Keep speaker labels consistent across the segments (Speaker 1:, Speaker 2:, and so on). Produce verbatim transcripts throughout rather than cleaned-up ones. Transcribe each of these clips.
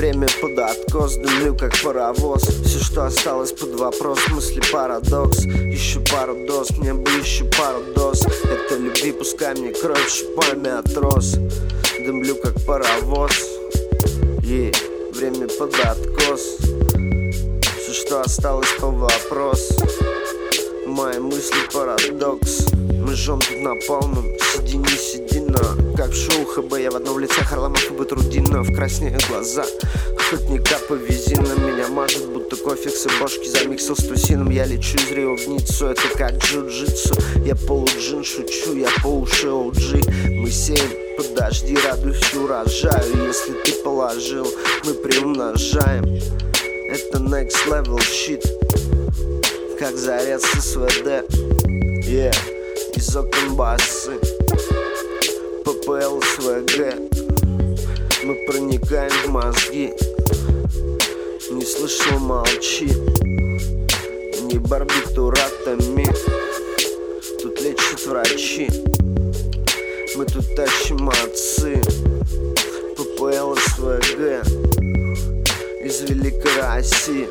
Speaker 1: Время под откос, дымлю как паровоз. Все, что осталось под вопрос, мысли парадокс. Еще пару доз, мне бы еще пару доз. Это любви, пускай мне кровь шипами от роз. Дымлю как паровоз, и время под откос. Все, что осталось по вопрос. Мои мысли парадокс. Мы жжем тут на полном, сиди не сиди, но как в шоу ХБ. Я в одном лице Харламов и Батрудинов. Краснеют глаза, охотника повези на меня. Мажет будто кофекс и бошки замиксил с тусином. Я лечу из Рио в Ниццу, это как джиу-джитсу. Я полуджин, шучу, я по уши о джи. Мы сеем, подожди, радуюсь урожаю. Если ты положил, мы приумножаем. Это next level shit, как заряд с СВД, yeah. Из окон басы, ППЛ, СВГ. Мы проникаем в мозги. Не слышал, молчи. Не барбитуратами. Тут лечат врачи. Мы тут тащим отцы. ППЛ, СВГ. Из великой России.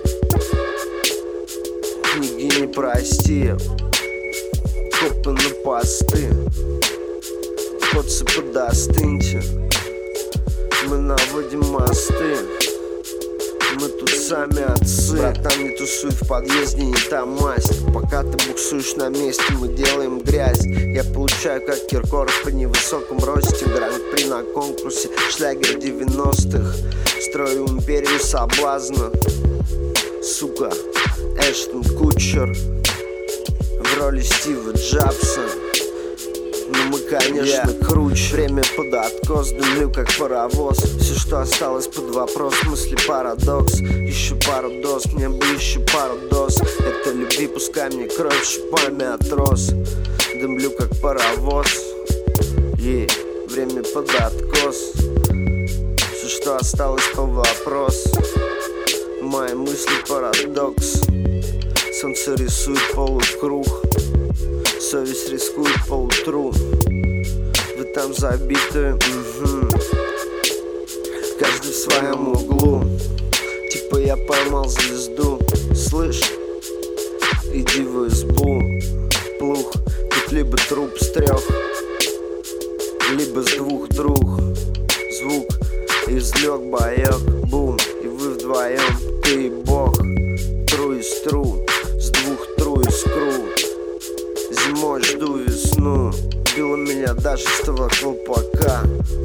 Speaker 1: Книги не прости. Копы на посты. Подцы подостыньте. Мы наводим мосты. Мы тут сами отцы. Братан, не тусуй в подъезде, не та масть. Пока ты буксуешь на месте, мы делаем грязь. Я получаю как Киркоров при невысоком росте. Гран-при на конкурсе, шлягер девяностых. Строю империю соблазна. Сука, Эштон Кутчер в роли Стива Джобса. Но мы, конечно, yeah. круче. Время под откос, дымлю как паровоз. Все, что осталось под вопрос, мысли парадокс. Еще пару доз, мне бы еще пару доз. Это любви, пускай мне кровь шипами от роз. Дымлю как паровоз, и время под откос. Все, что осталось по вопрос. Мои мысли парадокс. Солнце рисует полукруг. Совесть рискует поутру. Вы там забиты, угу. Каждый в своем углу. Типа я поймал звезду. Слышь, иди в избу. Плух, тут либо труп с трех, либо с двух друг. Звук излег боек, бум. И вы вдвоем, ты и бог. Тру из тру, с двух тру из кру. Зимой жду весну. Била меня даже с того колпака.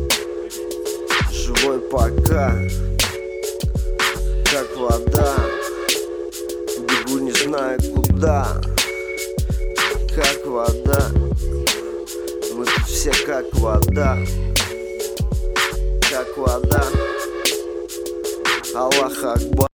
Speaker 1: Живой пока, как вода. Бегу не знаю куда. Как вода. Мы тут все как вода. Как вода. Аллах Акбар.